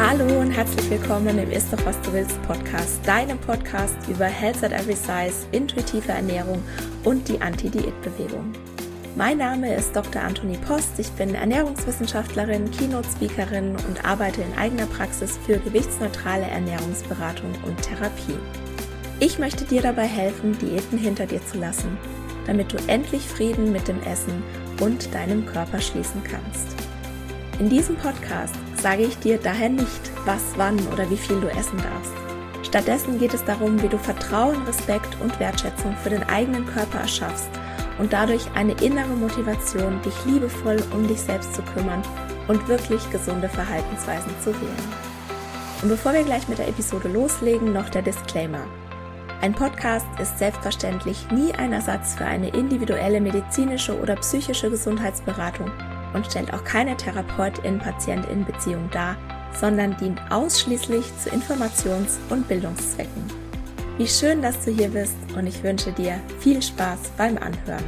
Hallo und herzlich willkommen im Ist doch was du willst Podcast, deinem Podcast über Health at Every Size, intuitive Ernährung und die Anti-Diät-Bewegung. Mein Name ist Dr. Antonie Post, ich bin Ernährungswissenschaftlerin, Keynote-Speakerin und arbeite in eigener Praxis für gewichtsneutrale Ernährungsberatung und Therapie. Ich möchte dir dabei helfen, Diäten hinter dir zu lassen, damit du endlich Frieden mit dem Essen und deinem Körper schließen kannst. In diesem Podcast sage ich dir daher nicht, was, wann oder wie viel du essen darfst. Stattdessen geht es darum, wie du Vertrauen, Respekt und Wertschätzung für den eigenen Körper erschaffst und dadurch eine innere Motivation, dich liebevoll um dich selbst zu kümmern und wirklich gesunde Verhaltensweisen zu wählen. Und bevor wir gleich mit der Episode loslegen, noch der Disclaimer. Ein Podcast ist selbstverständlich nie ein Ersatz für eine individuelle medizinische oder psychische Gesundheitsberatung und stellt auch keine Therapeutin-Patientin-Beziehung dar, sondern dient ausschließlich zu Informations- und Bildungszwecken. Wie schön, dass du hier bist und ich wünsche dir viel Spaß beim Anhören.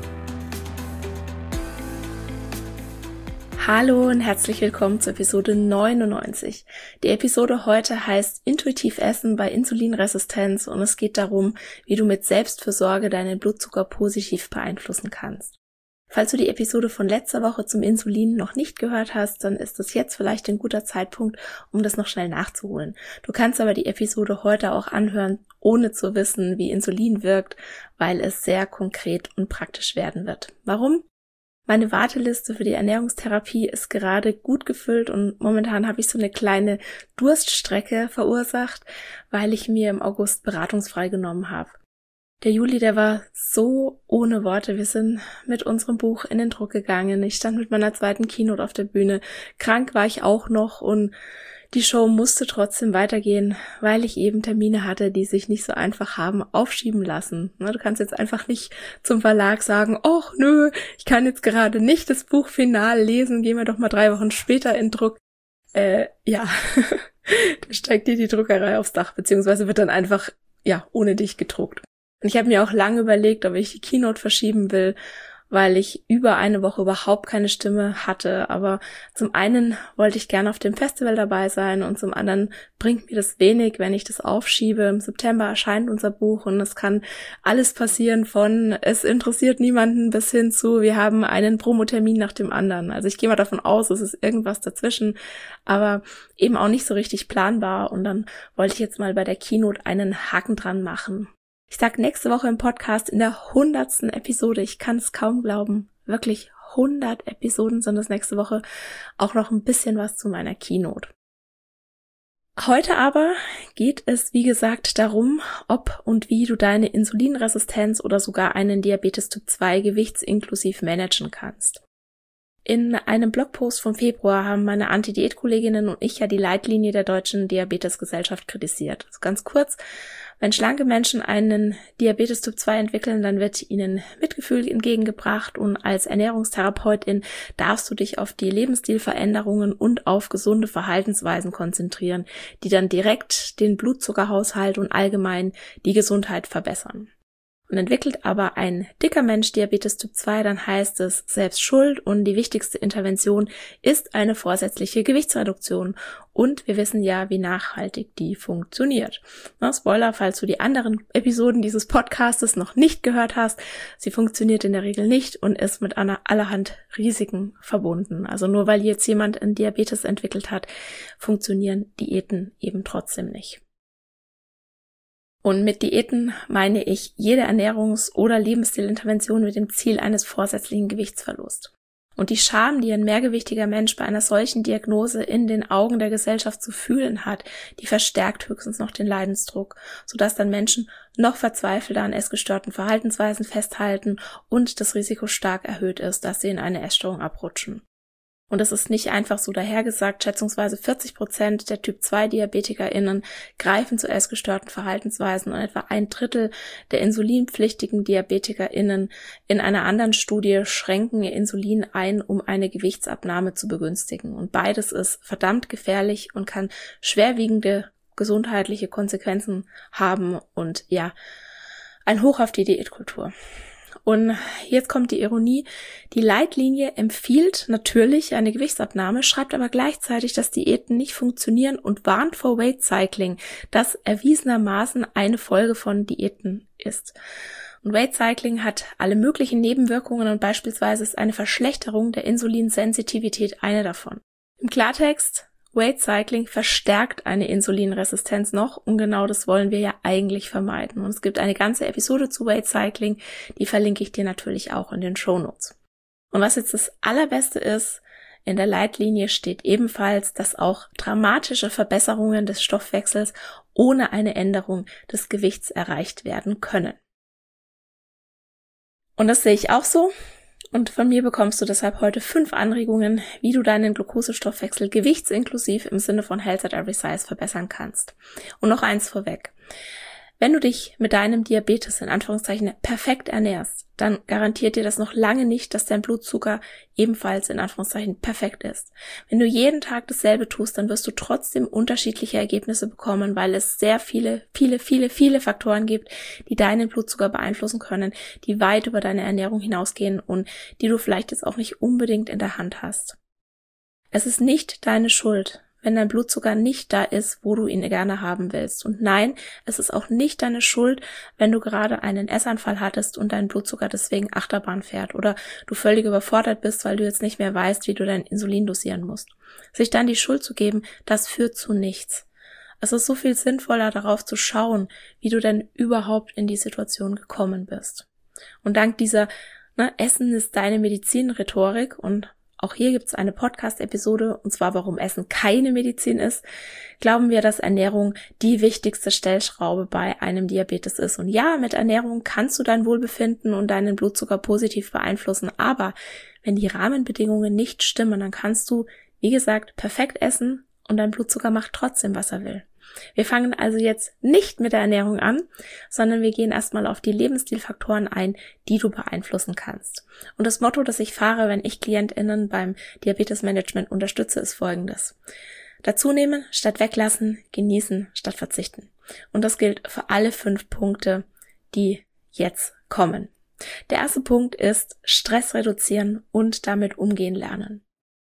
Hallo und herzlich willkommen zur Episode 99. Die Episode heute heißt Intuitiv Essen bei Insulinresistenz und es geht darum, wie du mit Selbstfürsorge deinen Blutzucker positiv beeinflussen kannst. Falls du die Episode von letzter Woche zum Insulin noch nicht gehört hast, dann ist es jetzt vielleicht ein guter Zeitpunkt, um das noch schnell nachzuholen. Du kannst aber die Episode heute auch anhören, ohne zu wissen, wie Insulin wirkt, weil es sehr konkret und praktisch werden wird. Warum? Meine Warteliste für die Ernährungstherapie ist gerade gut gefüllt und momentan habe ich so eine kleine Durststrecke verursacht, weil ich mir im August beratungsfrei genommen habe. Der Juli, der war so ohne Worte. Wir sind mit unserem Buch in den Druck gegangen. Ich stand mit meiner zweiten Keynote auf der Bühne. Krank war ich auch noch und die Show musste trotzdem weitergehen, weil ich eben Termine hatte, die sich nicht so einfach haben aufschieben lassen. Du kannst jetzt einfach nicht zum Verlag sagen, ach nö, ich kann jetzt gerade nicht das Buch final lesen, gehen wir doch mal 3 Wochen später in Druck. Da steigt dir die Druckerei aufs Dach, beziehungsweise wird dann einfach, ohne dich gedruckt. Und ich habe mir auch lange überlegt, ob ich die Keynote verschieben will, weil ich über eine Woche überhaupt keine Stimme hatte. Aber zum einen wollte ich gerne auf dem Festival dabei sein und zum anderen bringt mir das wenig, wenn ich das aufschiebe. Im September erscheint unser Buch und es kann alles passieren von es interessiert niemanden bis hin zu wir haben einen Promotermin nach dem anderen. Also ich gehe mal davon aus, es ist irgendwas dazwischen, aber eben auch nicht so richtig planbar. Und dann wollte ich jetzt mal bei der Keynote einen Haken dran machen. Ich sag nächste Woche im Podcast in der 100. Episode, ich kann es kaum glauben, wirklich 100 Episoden sind es nächste Woche, auch noch ein bisschen was zu meiner Keynote. Heute aber geht es, wie gesagt, darum, ob und wie du deine Insulinresistenz oder sogar einen Diabetes Typ 2 gewichtsinklusiv managen kannst. In einem Blogpost vom Februar haben meine Anti-Diät-Kolleginnen und ich ja die Leitlinie der Deutschen Diabetesgesellschaft kritisiert. Also ganz kurz, wenn schlanke Menschen einen Diabetes Typ 2 entwickeln, dann wird ihnen Mitgefühl entgegengebracht und als Ernährungstherapeutin darfst du dich auf die Lebensstilveränderungen und auf gesunde Verhaltensweisen konzentrieren, die dann direkt den Blutzuckerhaushalt und allgemein die Gesundheit verbessern. Und entwickelt aber ein dicker Mensch Diabetes Typ 2, dann heißt es selbst schuld und die wichtigste Intervention ist eine vorsätzliche Gewichtsreduktion. Und wir wissen ja, wie nachhaltig die funktioniert. Spoiler, falls du die anderen Episoden dieses Podcastes noch nicht gehört hast, sie funktioniert in der Regel nicht und ist mit allerhand Risiken verbunden. Also nur weil jetzt jemand einen Diabetes entwickelt hat, funktionieren Diäten eben trotzdem nicht. Und mit Diäten meine ich jede Ernährungs- oder Lebensstilintervention mit dem Ziel eines vorsätzlichen Gewichtsverlusts. Und die Scham, die ein mehrgewichtiger Mensch bei einer solchen Diagnose in den Augen der Gesellschaft zu fühlen hat, die verstärkt höchstens noch den Leidensdruck, sodass dann Menschen noch verzweifelter an essgestörten Verhaltensweisen festhalten und das Risiko stark erhöht ist, dass sie in eine Essstörung abrutschen. Und das ist nicht einfach so dahergesagt, schätzungsweise 40% der Typ-2-DiabetikerInnen greifen zu essgestörten Verhaltensweisen und etwa 1/3 der insulinpflichtigen DiabetikerInnen in einer anderen Studie schränken ihr Insulin ein, um eine Gewichtsabnahme zu begünstigen. Und beides ist verdammt gefährlich und kann schwerwiegende gesundheitliche Konsequenzen haben und ein Hoch auf die Diätkultur. Und jetzt kommt die Ironie. Die Leitlinie empfiehlt natürlich eine Gewichtsabnahme, schreibt aber gleichzeitig, dass Diäten nicht funktionieren und warnt vor Weight Cycling, das erwiesenermaßen eine Folge von Diäten ist. Und Weight Cycling hat alle möglichen Nebenwirkungen und beispielsweise ist eine Verschlechterung der Insulinsensitivität eine davon. Im Klartext, Weight Cycling verstärkt eine Insulinresistenz noch und genau das wollen wir ja eigentlich vermeiden. Und es gibt eine ganze Episode zu Weight Cycling, die verlinke ich dir natürlich auch in den Shownotes. Und was jetzt das Allerbeste ist, in der Leitlinie steht ebenfalls, dass auch dramatische Verbesserungen des Stoffwechsels ohne eine Änderung des Gewichts erreicht werden können. Und das sehe ich auch so. Und von mir bekommst du deshalb heute 5 Anregungen, wie du deinen Glukosestoffwechsel gewichtsinklusiv im Sinne von Health at Every Size verbessern kannst. Und noch eins vorweg. Wenn du dich mit deinem Diabetes in Anführungszeichen perfekt ernährst, dann garantiert dir das noch lange nicht, dass dein Blutzucker ebenfalls in Anführungszeichen perfekt ist. Wenn du jeden Tag dasselbe tust, dann wirst du trotzdem unterschiedliche Ergebnisse bekommen, weil es sehr viele Faktoren gibt, die deinen Blutzucker beeinflussen können, die weit über deine Ernährung hinausgehen und die du vielleicht jetzt auch nicht unbedingt in der Hand hast. Es ist nicht deine Schuld, wenn dein Blutzucker nicht da ist, wo du ihn gerne haben willst. Und nein, es ist auch nicht deine Schuld, wenn du gerade einen Essanfall hattest und dein Blutzucker deswegen Achterbahn fährt oder du völlig überfordert bist, weil du jetzt nicht mehr weißt, wie du dein Insulin dosieren musst. Sich dann die Schuld zu geben, das führt zu nichts. Es ist so viel sinnvoller, darauf zu schauen, wie du denn überhaupt in die Situation gekommen bist. Und dank dieser Essen ist deine Medizin-Rhetorik und auch hier gibt es eine Podcast-Episode, und zwar warum Essen keine Medizin ist, glauben wir, dass Ernährung die wichtigste Stellschraube bei einem Diabetes ist. Und ja, mit Ernährung kannst du dein Wohlbefinden und deinen Blutzucker positiv beeinflussen, aber wenn die Rahmenbedingungen nicht stimmen, dann kannst du, wie gesagt, perfekt essen und dein Blutzucker macht trotzdem, was er will. Wir fangen also jetzt nicht mit der Ernährung an, sondern wir gehen erstmal auf die Lebensstilfaktoren ein, die du beeinflussen kannst. Und das Motto, das ich fahre, wenn ich KlientInnen beim Diabetesmanagement unterstütze, ist folgendes: Dazu nehmen statt weglassen, genießen statt verzichten. Und das gilt für alle 5 Punkte, die jetzt kommen. Der erste Punkt ist Stress reduzieren und damit umgehen lernen.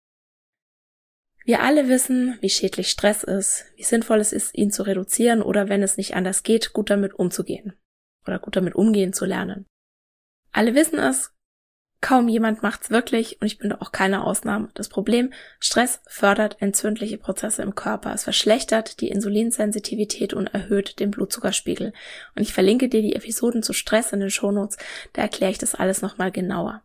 Wir alle wissen, wie schädlich Stress ist, wie sinnvoll es ist, ihn zu reduzieren oder wenn es nicht anders geht, gut damit umzugehen oder gut damit umgehen zu lernen. Alle wissen es, kaum jemand macht's wirklich und ich bin da auch keine Ausnahme. Das Problem, Stress fördert entzündliche Prozesse im Körper. Es verschlechtert die Insulinsensitivität und erhöht den Blutzuckerspiegel. Und ich verlinke dir die Episoden zu Stress in den Shownotes, da erkläre ich das alles nochmal genauer.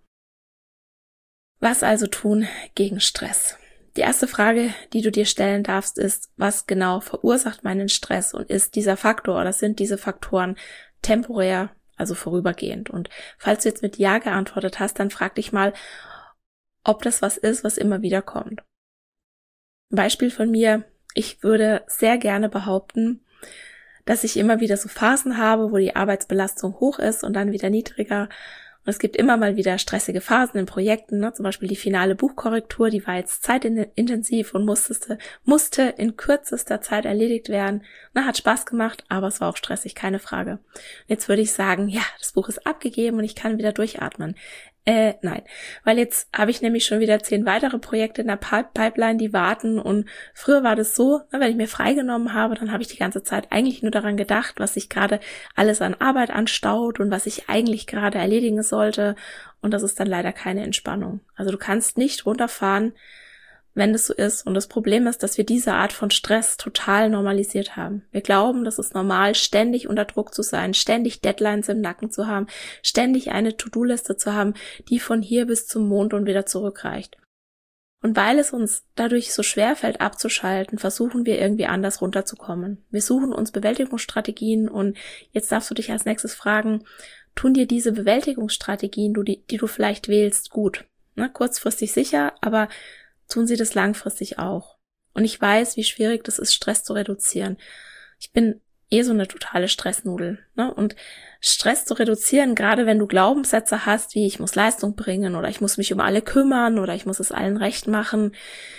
Was also tun gegen Stress? Die erste Frage, die du dir stellen darfst, ist, was genau verursacht meinen Stress und ist dieser Faktor oder sind diese Faktoren temporär, also vorübergehend? Und falls du jetzt mit Ja geantwortet hast, dann frag dich mal, ob das was ist, was immer wieder kommt. Ein Beispiel von mir, ich würde sehr gerne behaupten, dass ich immer wieder so Phasen habe, wo die Arbeitsbelastung hoch ist und dann wieder niedriger. Und es gibt immer mal wieder stressige Phasen in Projekten, zum Beispiel die finale Buchkorrektur, die war jetzt zeitintensiv und musste in kürzester Zeit erledigt werden. Hat Spaß gemacht, aber es war auch stressig, keine Frage. Und jetzt würde ich sagen, ja, das Buch ist abgegeben und ich kann wieder durchatmen. Nein, weil jetzt habe ich nämlich schon wieder 10 weitere Projekte in der Pipeline, die warten und früher war das so, wenn ich mir freigenommen habe, dann habe ich die ganze Zeit eigentlich nur daran gedacht, was sich gerade alles an Arbeit anstaut und was ich eigentlich gerade erledigen sollte und das ist dann leider keine Entspannung. Also du kannst nicht runterfahren, wenn das so ist und das Problem ist, dass wir diese Art von Stress total normalisiert haben. Wir glauben, das ist normal, ständig unter Druck zu sein, ständig Deadlines im Nacken zu haben, ständig eine To-Do-Liste zu haben, die von hier bis zum Mond und wieder zurückreicht. Und weil es uns dadurch so schwer fällt abzuschalten, versuchen wir irgendwie anders runterzukommen. Wir suchen uns Bewältigungsstrategien und jetzt darfst du dich als nächstes fragen, tun dir diese Bewältigungsstrategien, die du vielleicht wählst, gut? Kurzfristig sicher, aber tun sie das langfristig auch. Und ich weiß, wie schwierig das ist, Stress zu reduzieren. Ich bin so eine totale Stressnudel. Und Stress zu reduzieren, gerade wenn du Glaubenssätze hast, wie ich muss Leistung bringen oder ich muss mich um alle kümmern oder ich muss es allen recht machen.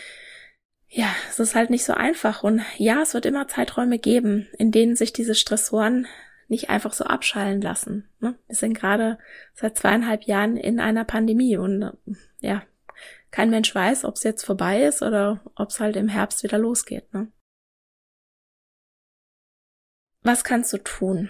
Ja, es ist halt nicht so einfach. Und ja, es wird immer Zeiträume geben, in denen sich diese Stressoren nicht einfach so abschallen lassen. Ne? Wir sind gerade seit 2,5 Jahren in einer Pandemie und ja, kein Mensch weiß, ob es jetzt vorbei ist oder ob es halt im Herbst wieder losgeht. Ne? Was kannst du tun?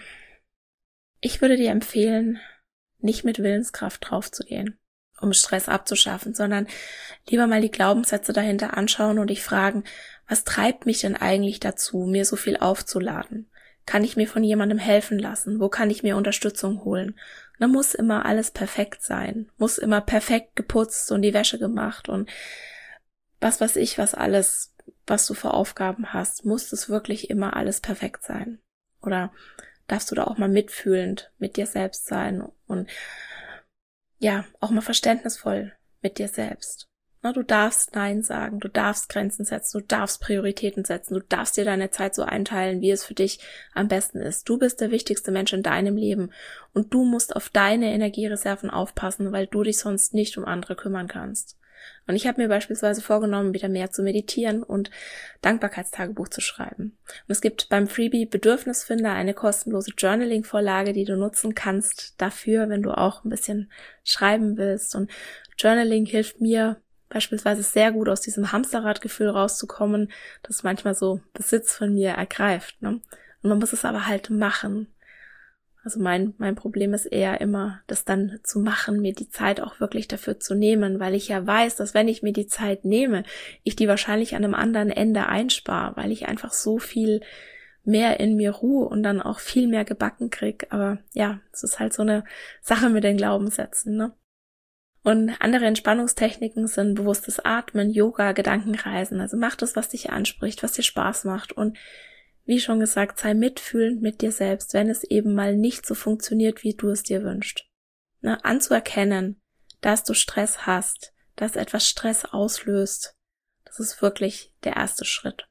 Ich würde dir empfehlen, nicht mit Willenskraft draufzugehen, um Stress abzuschaffen, sondern lieber mal die Glaubenssätze dahinter anschauen und dich fragen, was treibt mich denn eigentlich dazu, mir so viel aufzuladen? Kann ich mir von jemandem helfen lassen? Wo kann ich mir Unterstützung holen? Da muss immer alles perfekt sein, muss immer perfekt geputzt und die Wäsche gemacht und was weiß ich, was alles, was du für Aufgaben hast, muss es wirklich immer alles perfekt sein? Oder darfst du da auch mal mitfühlend mit dir selbst sein und ja, auch mal verständnisvoll mit dir selbst. Du darfst Nein sagen, du darfst Grenzen setzen, du darfst Prioritäten setzen, du darfst dir deine Zeit so einteilen, wie es für dich am besten ist. Du bist der wichtigste Mensch in deinem Leben und du musst auf deine Energiereserven aufpassen, weil du dich sonst nicht um andere kümmern kannst. Und ich habe mir beispielsweise vorgenommen, wieder mehr zu meditieren und Dankbarkeitstagebuch zu schreiben. Und es gibt beim Freebie Bedürfnisfinder eine kostenlose Journaling-Vorlage, die du nutzen kannst dafür, wenn du auch ein bisschen schreiben willst. Und Journaling hilft mir beispielsweise sehr gut, aus diesem Hamsterradgefühl rauszukommen, das manchmal so Besitz von mir ergreift. Ne? Und man muss es aber halt machen. Also mein Problem ist eher immer, das dann zu machen, mir die Zeit auch wirklich dafür zu nehmen, weil ich ja weiß, dass wenn ich mir die Zeit nehme, ich die wahrscheinlich an einem anderen Ende einspare, weil ich einfach so viel mehr in mir ruhe und dann auch viel mehr gebacken krieg. Aber ja, es ist halt so eine Sache mit den Glaubenssätzen, ne? Und andere Entspannungstechniken sind bewusstes Atmen, Yoga, Gedankenreisen. Also mach das, was dich anspricht, was dir Spaß macht. Und wie schon gesagt, sei mitfühlend mit dir selbst, wenn es eben mal nicht so funktioniert, wie du es dir wünschst. Anzuerkennen, dass du Stress hast, dass etwas Stress auslöst, das ist wirklich der erste Schritt.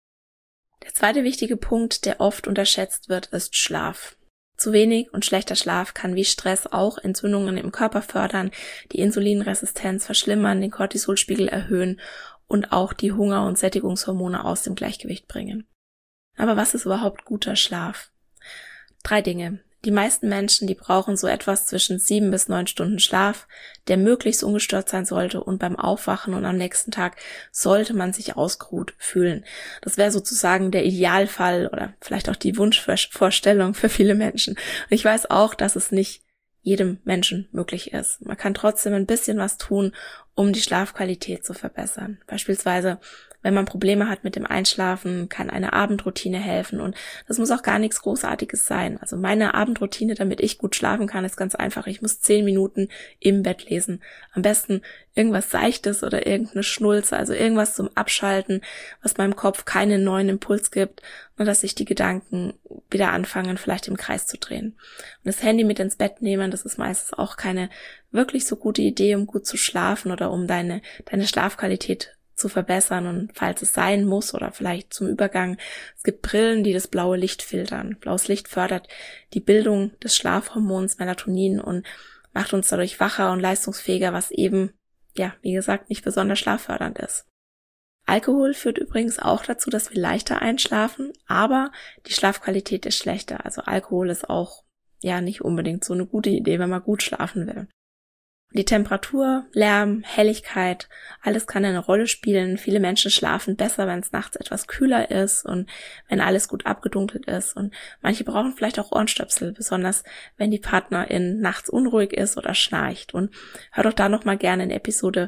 Der zweite wichtige Punkt, der oft unterschätzt wird, ist Schlaf. Zu wenig und schlechter Schlaf kann wie Stress auch Entzündungen im Körper fördern, die Insulinresistenz verschlimmern, den Cortisolspiegel erhöhen und auch die Hunger- und Sättigungshormone aus dem Gleichgewicht bringen. Aber was ist überhaupt guter Schlaf? 3 Dinge. Die meisten Menschen, die brauchen so etwas zwischen 7 bis 9 Stunden Schlaf, der möglichst ungestört sein sollte, und beim Aufwachen und am nächsten Tag sollte man sich ausgeruht fühlen. Das wäre sozusagen der Idealfall oder vielleicht auch die Wunschvorstellung für viele Menschen. Und ich weiß auch, dass es nicht jedem Menschen möglich ist. Man kann trotzdem ein bisschen was tun, um die Schlafqualität zu verbessern. Beispielsweise, wenn man Probleme hat mit dem Einschlafen, kann eine Abendroutine helfen, und das muss auch gar nichts Großartiges sein. Also meine Abendroutine, damit ich gut schlafen kann, ist ganz einfach. Ich muss 10 Minuten im Bett lesen. Am besten irgendwas Seichtes oder irgendeine Schnulze, also irgendwas zum Abschalten, was meinem Kopf keinen neuen Impuls gibt, und dass sich die Gedanken wieder anfangen, vielleicht im Kreis zu drehen. Und das Handy mit ins Bett nehmen, das ist meistens auch keine wirklich so gute Idee, um gut zu schlafen oder um deine Schlafqualität zu verbessern. Und falls es sein muss oder vielleicht zum Übergang, es gibt Brillen, die das blaue Licht filtern. Blaues Licht fördert die Bildung des Schlafhormons Melatonin und macht uns dadurch wacher und leistungsfähiger, was eben, ja, wie gesagt, nicht besonders schlaffördernd ist. Alkohol führt übrigens auch dazu, dass wir leichter einschlafen, aber die Schlafqualität ist schlechter. Also Alkohol ist auch ja nicht unbedingt so eine gute Idee, wenn man gut schlafen will. Die Temperatur, Lärm, Helligkeit, alles kann eine Rolle spielen. Viele Menschen schlafen besser, wenn es nachts etwas kühler ist und wenn alles gut abgedunkelt ist. Und manche brauchen vielleicht auch Ohrenstöpsel, besonders wenn die Partnerin nachts unruhig ist oder schnarcht. Und hör doch da nochmal gerne in Episode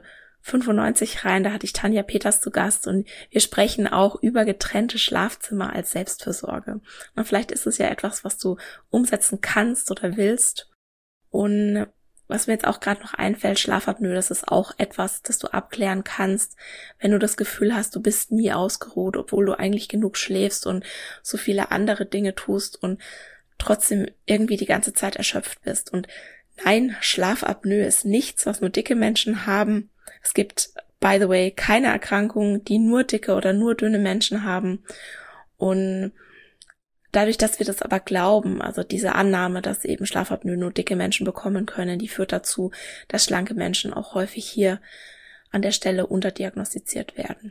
95 rein, da hatte ich Tanja Peters zu Gast und wir sprechen auch über getrennte Schlafzimmer als Selbstfürsorge. Und vielleicht ist es ja etwas, was du umsetzen kannst oder willst. Und was mir jetzt auch gerade noch einfällt, Schlafapnoe, das ist auch etwas, das du abklären kannst, wenn du das Gefühl hast, du bist nie ausgeruht, obwohl du eigentlich genug schläfst und so viele andere Dinge tust und trotzdem irgendwie die ganze Zeit erschöpft bist. Und nein, Schlafapnoe ist nichts, was nur dicke Menschen haben. Es gibt, by the way, keine Erkrankung, die nur dicke oder nur dünne Menschen haben. Und dadurch, dass wir das aber glauben, also diese Annahme, dass eben Schlafapnoe nur dicke Menschen bekommen können, die führt dazu, dass schlanke Menschen auch häufig hier an der Stelle unterdiagnostiziert werden.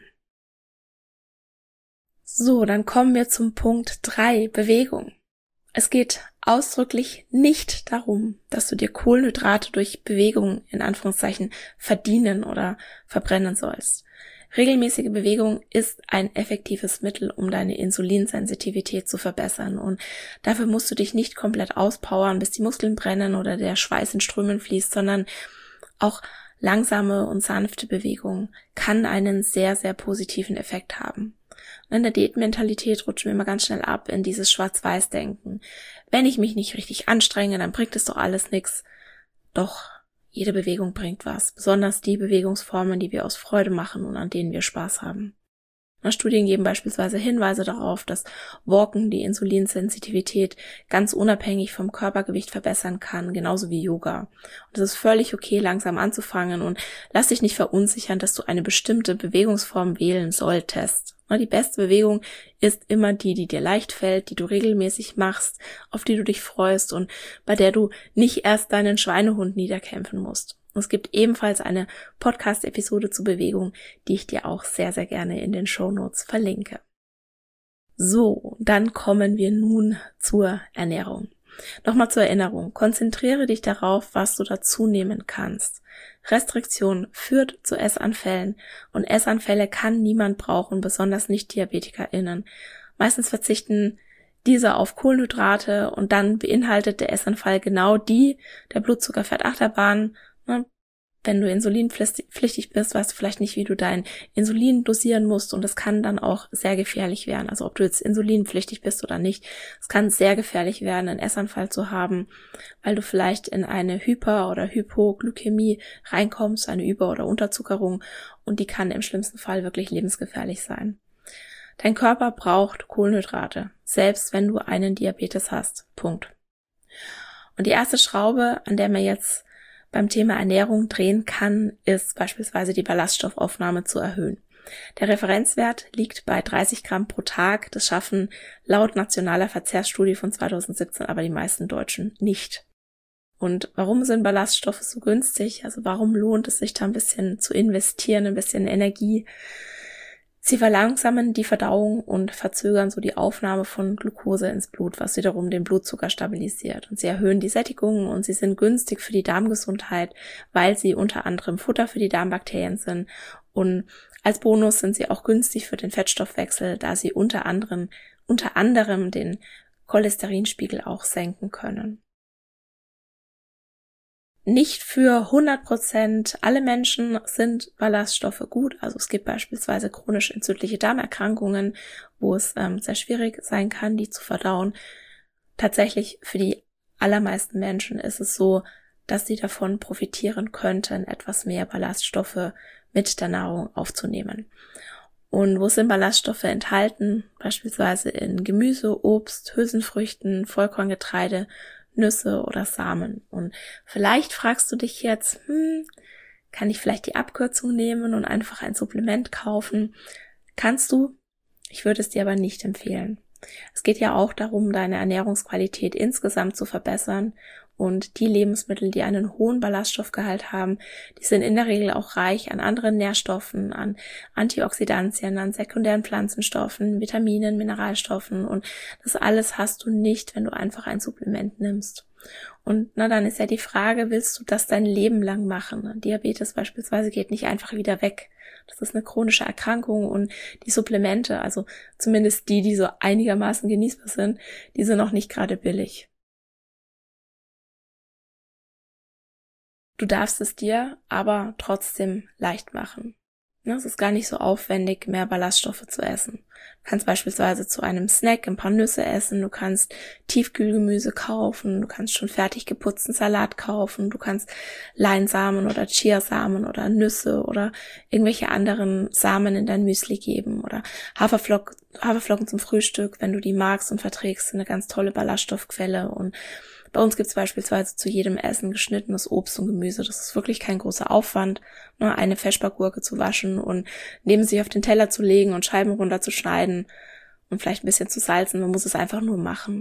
So, dann kommen wir zum Punkt 3, Bewegung. Es geht ausdrücklich nicht darum, dass du dir Kohlenhydrate durch Bewegung in Anführungszeichen verdienen oder verbrennen sollst. Regelmäßige Bewegung ist ein effektives Mittel, um deine Insulinsensitivität zu verbessern, und dafür musst du dich nicht komplett auspowern, bis die Muskeln brennen oder der Schweiß in Strömen fließt, sondern auch langsame und sanfte Bewegung kann einen sehr, sehr positiven Effekt haben. Und in der Diätmentalität rutschen wir immer ganz schnell ab in dieses Schwarz-Weiß-Denken. Wenn ich mich nicht richtig anstrenge, dann bringt es doch alles nichts. Doch jede Bewegung bringt was, besonders die Bewegungsformen, die wir aus Freude machen und an denen wir Spaß haben. Studien geben beispielsweise Hinweise darauf, dass Walken die Insulinsensitivität ganz unabhängig vom Körpergewicht verbessern kann, genauso wie Yoga. Und es ist völlig okay, langsam anzufangen, und lass dich nicht verunsichern, dass du eine bestimmte Bewegungsform wählen solltest. Die beste Bewegung ist immer die, die dir leicht fällt, die du regelmäßig machst, auf die du dich freust und bei der du nicht erst deinen Schweinehund niederkämpfen musst. Es gibt ebenfalls eine Podcast-Episode zur Bewegung, die ich dir auch sehr, sehr gerne in den Shownotes verlinke. So, dann kommen wir nun zur Ernährung. Nochmal zur Erinnerung, konzentriere dich darauf, was du dazu nehmen kannst. Restriktion führt zu Essanfällen, und Essanfälle kann niemand brauchen, besonders nicht DiabetikerInnen. Meistens verzichten diese auf Kohlenhydrate, und dann beinhaltet der Essanfall genau die der Blutzuckerfettachterbahn. Wenn du insulinpflichtig bist, weißt du vielleicht nicht, wie du dein Insulin dosieren musst, und das kann dann auch sehr gefährlich werden. Also ob du jetzt insulinpflichtig bist oder nicht, es kann sehr gefährlich werden, einen Essanfall zu haben, weil du vielleicht in eine Hyper- oder Hypoglykämie reinkommst, eine Über- oder Unterzuckerung, und die kann im schlimmsten Fall wirklich lebensgefährlich sein. Dein Körper braucht Kohlenhydrate, selbst wenn du einen Diabetes hast. Punkt. Und die erste Schraube, an der man jetzt beim Thema Ernährung drehen kann, ist beispielsweise die Ballaststoffaufnahme zu erhöhen. Der Referenzwert liegt bei 30 Gramm pro Tag. Das schaffen laut nationaler Verzehrsstudie von 2017 aber die meisten Deutschen nicht. Und warum sind Ballaststoffe so günstig? Also warum lohnt es sich da ein bisschen zu investieren, ein bisschen Energie? Sie verlangsamen die Verdauung und verzögern so die Aufnahme von Glucose ins Blut, was wiederum den Blutzucker stabilisiert. Und sie erhöhen die Sättigung, und sie sind günstig für die Darmgesundheit, weil sie unter anderem Futter für die Darmbakterien sind. Und als Bonus sind sie auch günstig für den Fettstoffwechsel, da sie unter anderem den Cholesterinspiegel auch senken können. Nicht für 100% alle Menschen sind Ballaststoffe gut. Also es gibt beispielsweise chronisch entzündliche Darmerkrankungen, wo es sehr schwierig sein kann, die zu verdauen. Tatsächlich für die allermeisten Menschen ist es so, dass sie davon profitieren könnten, etwas mehr Ballaststoffe mit der Nahrung aufzunehmen. Und wo sind Ballaststoffe enthalten? Beispielsweise in Gemüse, Obst, Hülsenfrüchten, Vollkorngetreide, Nüsse oder Samen. Und vielleicht fragst du dich jetzt, kann ich vielleicht die Abkürzung nehmen und einfach ein Supplement kaufen? Kannst du? Ich würde es dir aber nicht empfehlen. Es geht ja auch darum, deine Ernährungsqualität insgesamt zu verbessern, und die Lebensmittel, die einen hohen Ballaststoffgehalt haben, die sind in der Regel auch reich an anderen Nährstoffen, an Antioxidantien, an sekundären Pflanzenstoffen, Vitaminen, Mineralstoffen, und das alles hast du nicht, wenn du einfach ein Supplement nimmst. Und dann ist ja die Frage, willst du das dein Leben lang machen? Diabetes beispielsweise geht nicht einfach wieder weg. Das ist eine chronische Erkrankung, und die Supplemente, also zumindest die so einigermaßen genießbar sind, die sind noch nicht gerade billig. Du darfst es dir aber trotzdem leicht machen. Es ist gar nicht so aufwendig, mehr Ballaststoffe zu essen. Du kannst beispielsweise zu einem Snack ein paar Nüsse essen, du kannst Tiefkühlgemüse kaufen, du kannst schon fertig geputzten Salat kaufen, du kannst Leinsamen oder Chiasamen oder Nüsse oder irgendwelche anderen Samen in dein Müsli geben, oder Haferflocken zum Frühstück, wenn du die magst und verträgst, sind eine ganz tolle Ballaststoffquelle. Und bei uns gibt's beispielsweise zu jedem Essen geschnittenes Obst und Gemüse. Das ist wirklich kein großer Aufwand, nur eine Feschbargurke zu waschen und neben sich auf den Teller zu legen und Scheiben runterzuschneiden und vielleicht ein bisschen zu salzen. Man muss es einfach nur machen.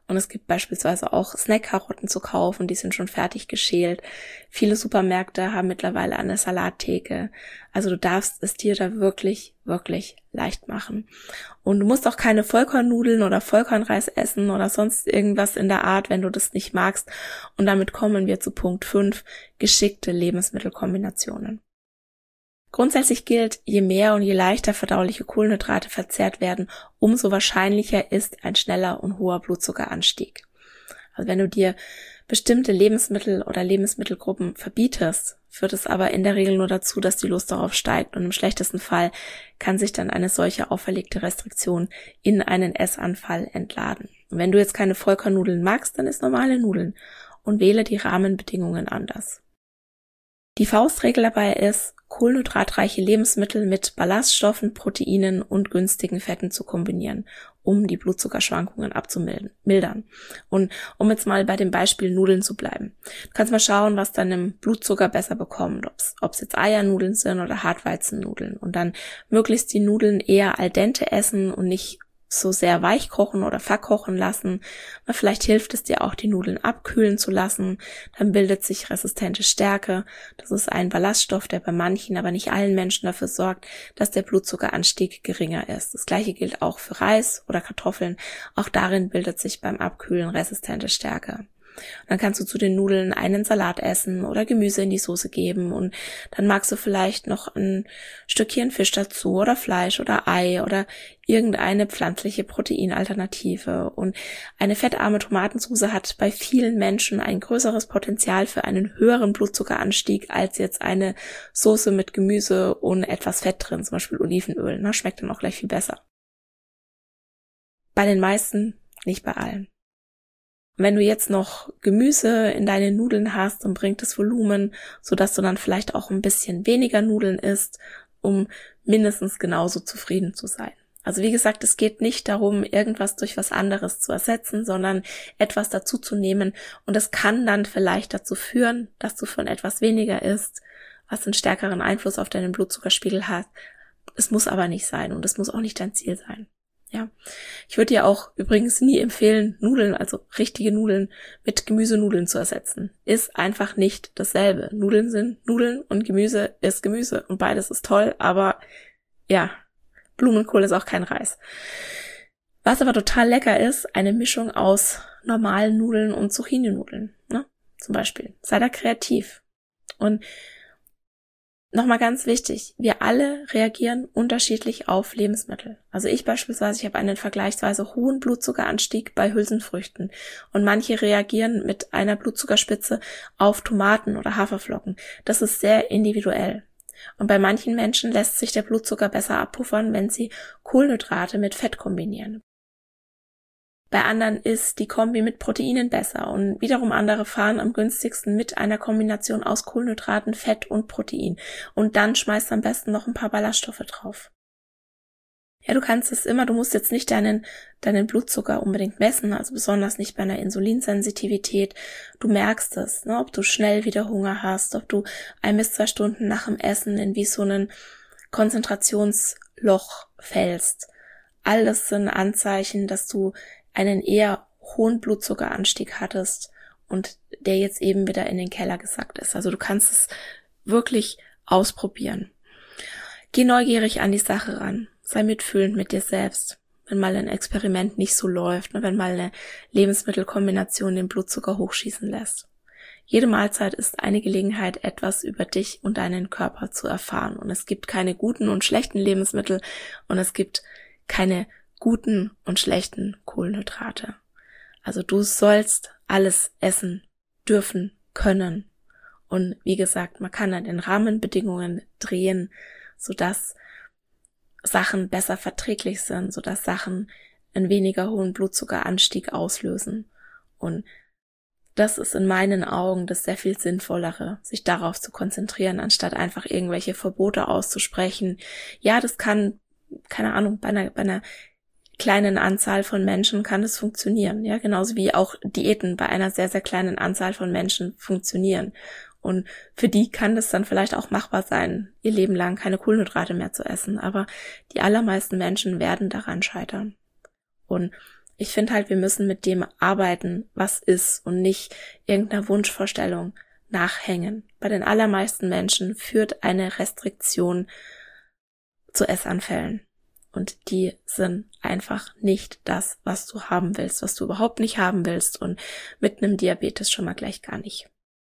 Und es gibt beispielsweise auch Snackkarotten zu kaufen, die sind schon fertig geschält. Viele Supermärkte haben mittlerweile eine Salattheke. Also du darfst es dir da wirklich, wirklich leicht machen. Und du musst auch keine Vollkornnudeln oder Vollkornreis essen oder sonst irgendwas in der Art, wenn du das nicht magst. Und damit kommen wir zu Punkt 5, geschickte Lebensmittelkombinationen. Grundsätzlich gilt, je mehr und je leichter verdauliche Kohlenhydrate verzehrt werden, umso wahrscheinlicher ist ein schneller und hoher Blutzuckeranstieg. Also wenn du dir bestimmte Lebensmittel oder Lebensmittelgruppen verbietest, führt es aber in der Regel nur dazu, dass die Lust darauf steigt und im schlechtesten Fall kann sich dann eine solche auferlegte Restriktion in einen Essanfall entladen. Und wenn du jetzt keine Vollkornnudeln magst, dann isst normale Nudeln und wähle die Rahmenbedingungen anders. Die Faustregel dabei ist, kohlenhydratreiche Lebensmittel mit Ballaststoffen, Proteinen und günstigen Fetten zu kombinieren, um die Blutzuckerschwankungen abzumildern. Und um jetzt mal bei dem Beispiel Nudeln zu bleiben. Du kannst mal schauen, was deinem Blutzucker besser bekommt, ob es jetzt Eiernudeln sind oder Hartweizennudeln. Und dann möglichst die Nudeln eher al dente essen und nicht so sehr weich kochen oder verkochen lassen. Aber vielleicht hilft es dir auch, die Nudeln abkühlen zu lassen. Dann bildet sich resistente Stärke. Das ist ein Ballaststoff, der bei manchen, aber nicht allen Menschen dafür sorgt, dass der Blutzuckeranstieg geringer ist. Das gleiche gilt auch für Reis oder Kartoffeln. Auch darin bildet sich beim Abkühlen resistente Stärke. Dann kannst du zu den Nudeln einen Salat essen oder Gemüse in die Soße geben und dann magst du vielleicht noch ein Stückchen Fisch dazu oder Fleisch oder Ei oder irgendeine pflanzliche Proteinalternative. Und eine fettarme Tomatensauce hat bei vielen Menschen ein größeres Potenzial für einen höheren Blutzuckeranstieg als jetzt eine Soße mit Gemüse und etwas Fett drin, zum Beispiel Olivenöl. Das schmeckt dann auch gleich viel besser. Bei den meisten, nicht bei allen. Wenn du jetzt noch Gemüse in deine Nudeln hast, dann bringt es Volumen, sodass du dann vielleicht auch ein bisschen weniger Nudeln isst, um mindestens genauso zufrieden zu sein. Also wie gesagt, es geht nicht darum, irgendwas durch was anderes zu ersetzen, sondern etwas dazu zu nehmen. Und es kann dann vielleicht dazu führen, dass du von etwas weniger isst, was einen stärkeren Einfluss auf deinen Blutzuckerspiegel hat. Es muss aber nicht sein und es muss auch nicht dein Ziel sein. Ja, ich würde dir auch übrigens nie empfehlen, Nudeln, also richtige Nudeln, mit Gemüsenudeln zu ersetzen. Ist einfach nicht dasselbe. Nudeln sind Nudeln und Gemüse ist Gemüse und beides ist toll, aber ja, Blumenkohl ist auch kein Reis. Was aber total lecker ist, eine Mischung aus normalen Nudeln und Zucchini-Nudeln, ne? Zum Beispiel. Sei da kreativ. Und nochmal ganz wichtig, wir alle reagieren unterschiedlich auf Lebensmittel. Also ich beispielsweise, ich habe einen vergleichsweise hohen Blutzuckeranstieg bei Hülsenfrüchten und manche reagieren mit einer Blutzuckerspitze auf Tomaten oder Haferflocken. Das ist sehr individuell. Und bei manchen Menschen lässt sich der Blutzucker besser abpuffern, wenn sie Kohlenhydrate mit Fett kombinieren. Bei anderen ist die Kombi mit Proteinen besser und wiederum andere fahren am günstigsten mit einer Kombination aus Kohlenhydraten, Fett und Protein. Und dann schmeißt am besten noch ein paar Ballaststoffe drauf. Ja, du kannst es immer, du musst jetzt nicht deinen Blutzucker unbedingt messen, also besonders nicht bei einer Insulinsensitivität. Du merkst es, ne, ob du schnell wieder Hunger hast, ob du 1 bis 2 Stunden nach dem Essen in wie so einen Konzentrationsloch fällst. All das sind Anzeichen, dass du einen eher hohen Blutzuckeranstieg hattest und der jetzt eben wieder in den Keller gesackt ist. Also du kannst es wirklich ausprobieren. Geh neugierig an die Sache ran. Sei mitfühlend mit dir selbst, wenn mal ein Experiment nicht so läuft, wenn mal eine Lebensmittelkombination den Blutzucker hochschießen lässt. Jede Mahlzeit ist eine Gelegenheit, etwas über dich und deinen Körper zu erfahren. Und es gibt keine guten und schlechten Lebensmittel und es gibt keine guten und schlechten Kohlenhydrate. Also du sollst alles essen, dürfen, können. Und wie gesagt, man kann an den Rahmenbedingungen drehen, sodass Sachen besser verträglich sind, sodass Sachen einen weniger hohen Blutzuckeranstieg auslösen. Und das ist in meinen Augen das sehr viel Sinnvollere, sich darauf zu konzentrieren, anstatt einfach irgendwelche Verbote auszusprechen. Ja, das kann, keine Ahnung, bei einer kleinen Anzahl von Menschen kann es funktionieren, ja, genauso wie auch Diäten bei einer sehr, sehr kleinen Anzahl von Menschen funktionieren. Und für die kann das dann vielleicht auch machbar sein, ihr Leben lang keine Kohlenhydrate mehr zu essen, aber die allermeisten Menschen werden daran scheitern. Und Ich finde halt, wir müssen mit dem arbeiten, was ist und nicht irgendeiner Wunschvorstellung nachhängen. Bei den allermeisten Menschen führt eine Restriktion zu Essanfällen. Und die sind einfach nicht das, was du haben willst, was du überhaupt nicht haben willst und mit einem Diabetes schon mal gleich gar nicht.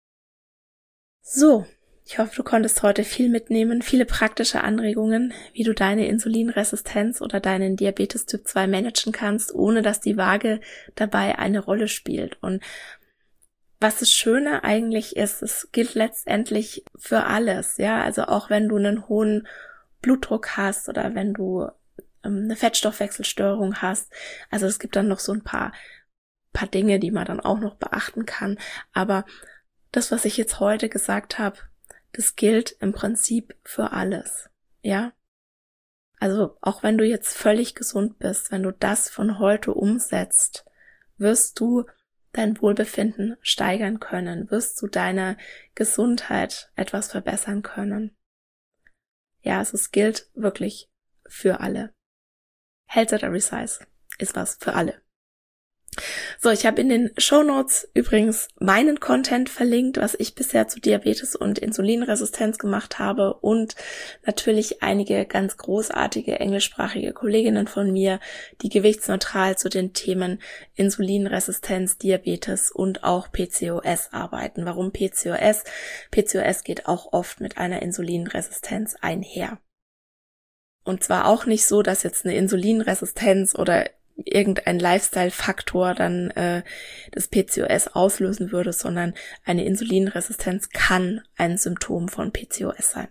So, ich hoffe, du konntest heute viel mitnehmen, viele praktische Anregungen, wie du deine Insulinresistenz oder deinen Diabetes Typ 2 managen kannst, ohne dass die Waage dabei eine Rolle spielt. Und was das Schöne eigentlich ist, es gilt letztendlich für alles, ja, also auch wenn du einen hohen Blutdruck hast oder wenn du eine Fettstoffwechselstörung hast, also es gibt dann noch so ein paar Dinge, die man dann auch noch beachten kann, aber das, was ich jetzt heute gesagt habe, das gilt im Prinzip für alles, ja. Also auch wenn du jetzt völlig gesund bist, wenn du das von heute umsetzt, wirst du dein Wohlbefinden steigern können, wirst du deine Gesundheit etwas verbessern können. Ja, also es gilt wirklich für alle. Health at Every Size ist was für alle. So, ich habe in den Shownotes übrigens meinen Content verlinkt, was ich bisher zu Diabetes und Insulinresistenz gemacht habe und natürlich einige ganz großartige englischsprachige Kolleginnen von mir, die gewichtsneutral zu den Themen Insulinresistenz, Diabetes und auch PCOS arbeiten. Warum PCOS? PCOS geht auch oft mit einer Insulinresistenz einher. Und zwar auch nicht so, dass jetzt eine Insulinresistenz oder irgendein Lifestyle-Faktor dann das PCOS auslösen würde, sondern eine Insulinresistenz kann ein Symptom von PCOS sein.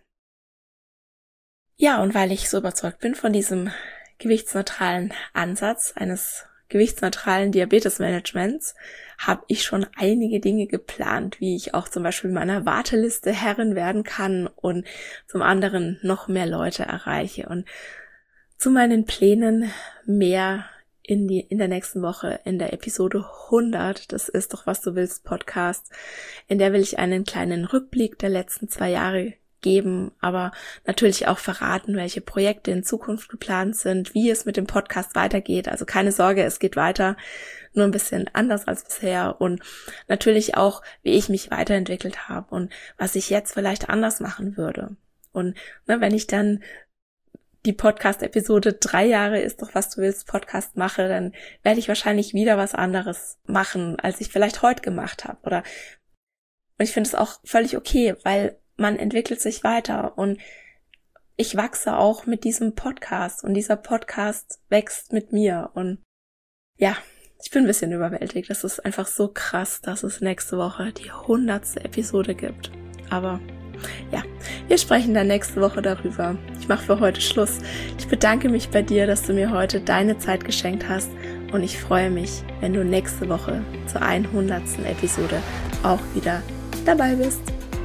Ja, und weil ich so überzeugt bin von diesem gewichtsneutralen Ansatz eines gewichtsneutralen Diabetesmanagements, habe ich schon einige Dinge geplant, wie ich auch zum Beispiel meiner Warteliste Herrin werden kann und zum anderen noch mehr Leute erreiche. Und zu meinen Plänen mehr in der nächsten Woche, in der Episode 100, das ist doch was du willst Podcast, in der will ich einen kleinen Rückblick der letzten 2 Jahre geben, aber natürlich auch verraten, welche Projekte in Zukunft geplant sind, wie es mit dem Podcast weitergeht. Also keine Sorge, es geht weiter, nur ein bisschen anders als bisher und natürlich auch, wie ich mich weiterentwickelt habe und was ich jetzt vielleicht anders machen würde. Und wenn ich dann die Podcast-Episode 3 Jahre ist doch was du willst Podcast mache, dann werde ich wahrscheinlich wieder was anderes machen, als ich vielleicht heute gemacht habe. Und ich finde es auch völlig okay, weil man entwickelt sich weiter und ich wachse auch mit diesem Podcast und dieser Podcast wächst mit mir und ja, ich bin ein bisschen überwältigt. Das ist einfach so krass, dass es nächste Woche die 100. Episode gibt. Aber ja, wir sprechen dann nächste Woche darüber. Ich mache für heute Schluss. Ich bedanke mich bei dir, dass du mir heute deine Zeit geschenkt hast und ich freue mich, wenn du nächste Woche zur 100. Episode auch wieder dabei bist.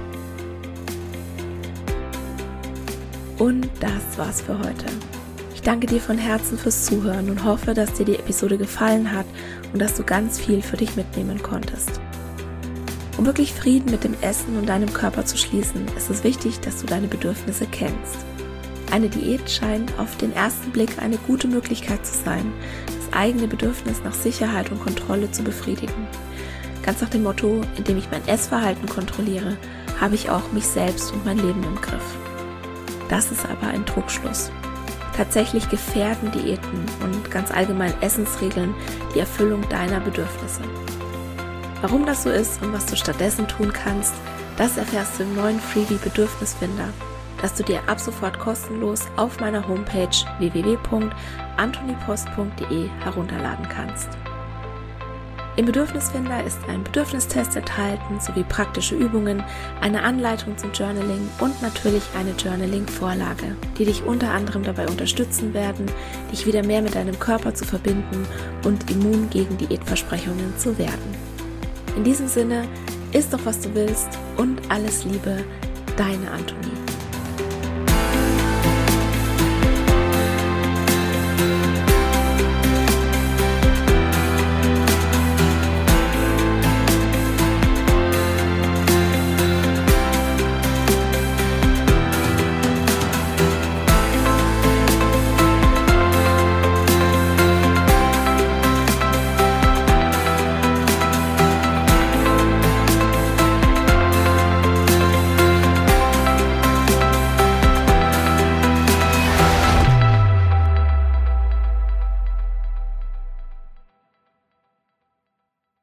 Und das war's für heute. Ich danke dir von Herzen fürs Zuhören und hoffe, dass dir die Episode gefallen hat und dass du ganz viel für dich mitnehmen konntest. Um wirklich Frieden mit dem Essen und deinem Körper zu schließen, ist es wichtig, dass du deine Bedürfnisse kennst. Eine Diät scheint auf den ersten Blick eine gute Möglichkeit zu sein, das eigene Bedürfnis nach Sicherheit und Kontrolle zu befriedigen. Ganz nach dem Motto, indem ich mein Essverhalten kontrolliere, habe ich auch mich selbst und mein Leben im Griff. Das ist aber ein Trugschluss. Tatsächlich gefährden Diäten und ganz allgemein Essensregeln die Erfüllung deiner Bedürfnisse. Warum das so ist und was du stattdessen tun kannst, das erfährst du im neuen Freebie Bedürfnisfinder, das du dir ab sofort kostenlos auf meiner Homepage www.antonipost.de herunterladen kannst. Im Bedürfnisfinder ist ein Bedürfnistest enthalten sowie praktische Übungen, eine Anleitung zum Journaling und natürlich eine Journaling-Vorlage, die dich unter anderem dabei unterstützen werden, dich wieder mehr mit deinem Körper zu verbinden und immun gegen Diätversprechungen zu werden. In diesem Sinne, iss doch was du willst und alles Liebe, deine Antonie.